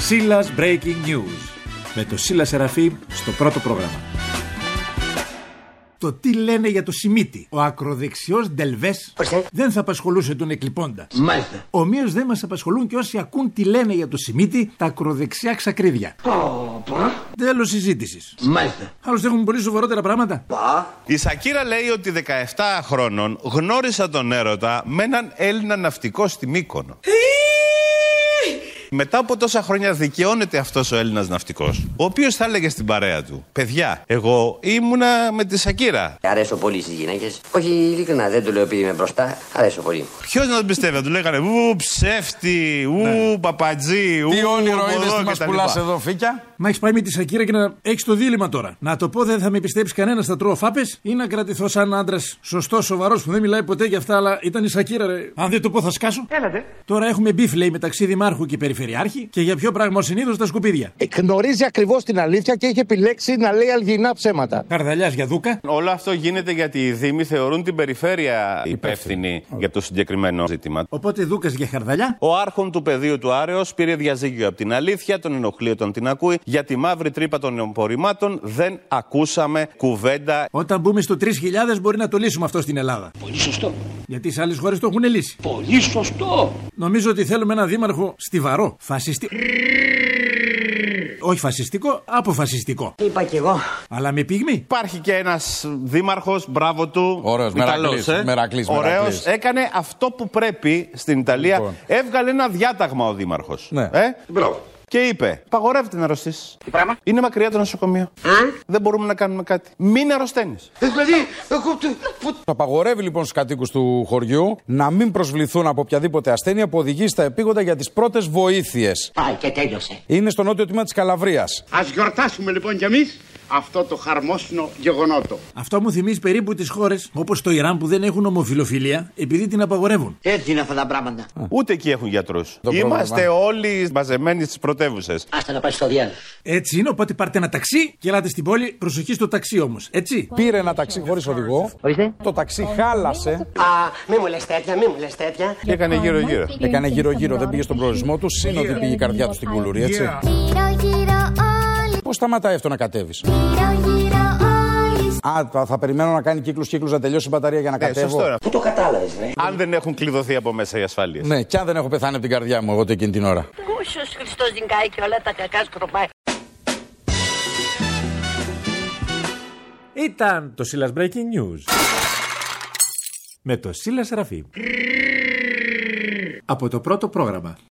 Σίλας Breaking News με το Σίλα Σεραφείμ στο πρώτο πρόγραμμα. Το τι λένε για το Σιμίτη. Ο ακροδεξιός Ντελβές δεν θα απασχολούσε τον εκλειπώντα. Μάλιστα. Ομοίως δεν μας απασχολούν και όσοι ακούν τι λένε για το Σιμίτη τα ακροδεξιά ξακρίδια. Τέλος συζήτησης. Μάλιστα. Άλλωστε έχουμε πολύ σοβαρότερα πράγματα. Η Σακύρα λέει ότι 17 χρόνων γνώρισα τον έρωτα με έναν Έλληνα ναυτικό στη Μύκονο. Μετά από τόσα χρόνια δικαιώνεται αυτός ο Έλληνας ναυτικός, ο οποίος θα έλεγε στην παρέα του: παιδιά, εγώ ήμουνα με τη Σακύρα. Αρέσω πολύ στις γυναίκες. Όχι, ειλικρινά, δεν το λέω επειδή είμαι μπροστά. Αρέσω πολύ. Ποιος να τον πιστεύει, να του λέγανε ου ψεύτη, ου παπατζή, ου. Τι όνειρο είδες τι μας πουλάς εδώ, Φίκια. Μα έχεις πάει με τη Σακύρα και να έχεις το δίλημμα τώρα. Να το πω, δεν θα με πιστέψει κανένα, θα τρώω φάπες, ή να κρατηθώ σαν άντρας σωστός, σοβαρός που δεν μιλάει ποτέ για αυτά, αλλά ήταν η Σακύρα, ρε. Αν δεν το πω, θα σκάσω. Έλατε. Τώρα έχουμε μπιφ, λέει, μεταξύ δημάρχου και περιφερειάρχη, και για ποιο πράγμα συνήθως τα σκουπίδια. Γνωρίζει ακριβώς την αλήθεια και έχει επιλέξει να λέει αλγινά ψέματα. Καρδαλιάς για δούκα. Όλο αυτό γίνεται γιατί οι Δήμοι θεωρούν την περιφέρεια υπεύθυνη για το συγκεκριμένο ζήτημα. Οπότε δούκας για χαρδαλιά. Ο άρχον του πεδίου του Άρεως πήρε διαζύγιο από την αλήθεια, τον ενοχλεί όταν την ακούει. Για τη μαύρη τρύπα των απορριμμάτων δεν ακούσαμε κουβέντα. Όταν μπούμε στο 3.000 μπορεί να το λύσουμε αυτό στην Ελλάδα. Πολύ σωστό. Γιατί σε άλλες χώρες το έχουν λύσει. Πολύ σωστό. Νομίζω ότι θέλουμε ένα δήμαρχο στιβαρό. Όχι φασιστικό, αποφασιστικό. Είπα κι εγώ. Αλλά με πυγμή. Υπάρχει και ένας δήμαρχος, μπράβο του. Ωραίος, Μερακλής. Ωραίος. Έκανε αυτό που πρέπει στην Ιταλία. Λοιπόν. Έβγαλε ένα διάταγμα ο δήμαρχος. Ναι. Μπράβο. Και είπε: παγορεύεται να αρρωστήσεις. Τι πράγμα? Είναι μακριά το νοσοκομείο. Δεν μπορούμε να κάνουμε κάτι. Μην αρρωσταίνεις. Δηλαδή, Απαγορεύει λοιπόν στους κατοίκους του χωριού να μην προσβληθούν από οποιαδήποτε ασθένεια που οδηγεί στα επίγοντα για τις πρώτες βοήθειες. πάει και τέλειωσε. Είναι στο νότιο τμήμα της Καλαβρίας. Ας γιορτάσουμε λοιπόν κι εμείς αυτό το χαρμόσυνο γεγονότο. Αυτό μου θυμίζει περίπου τις χώρες όπως το Ιράν που δεν έχουν ομοφιλοφιλία επειδή την απαγορεύουν. Έτσι είναι αυτά τα πράγματα. Ούτε εκεί έχουν γιατρούς. Το Είμαστε πρόβλημα. όλοι μαζεμένοι στις πρωτεύουσες. Άστα να πάει στο διάλογο. Έτσι είναι, οπότε πάρτε ένα ταξί και ελάτε στην πόλη. Προσοχή στο ταξί όμως, έτσι. Πήρε ένα ταξί χωρίς οδηγό. Ορίστε. Το ταξί χάλασε. Μη μου λες τέτοια, μη μου λες τέτοια. Και έκανε γύρω-γύρω. Έκανε γύρω-γύρω, δεν πήγε στον προορισμό του. Συν ότι πήγε η καρδιά του στην κουλούρη, έτσι. Πώς σταματάει αυτό να κατέβεις? Θα περιμένω να κάνει κύκλους να τελειώσει η μπαταρία για να κατέβω. Σωστό είναι. Πού το κατάλαβες, ρε? Αν δεν έχουν κλειδωθεί από μέσα οι ασφάλειες. Ναι, κι αν δεν έχω πεθάνει από την καρδιά μου εγώ εκείνη την ώρα. Πούσος Χριστός ζυγάει και όλα τα κακά σκροπάει. Ήταν το Σίλας Breaking News με το Σίλα Σεραφείμ από το πρώτο πρόγραμμα.